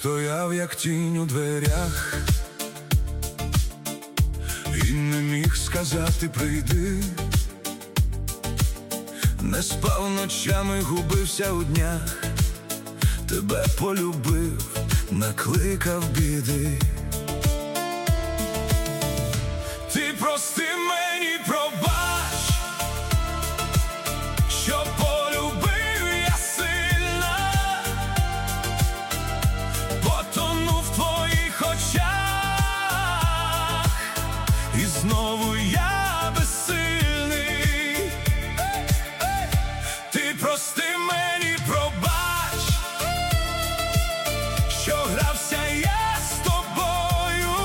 стояв, як тінь у дверях, і не міг сказати прийди. Не спав ночами, губився у днях, тебе полюбив, накликав біди. Ти прости мені, пробач, що полюбив я сильно, потонув в твоїх очах, і знову я безсильний. Ти прости мені, пробач, що грався я з тобою,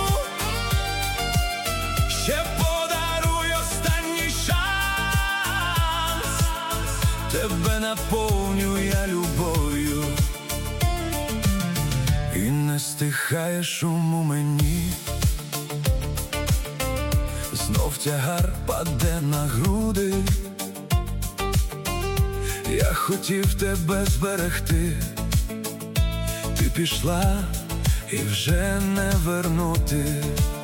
ще подаруй останній шанс, тебе наповню я любов'ю. І не стихає шум у мені, знов тягар паде на груди. Я хотів тебе зберегти, ти пішла і вже не вернути.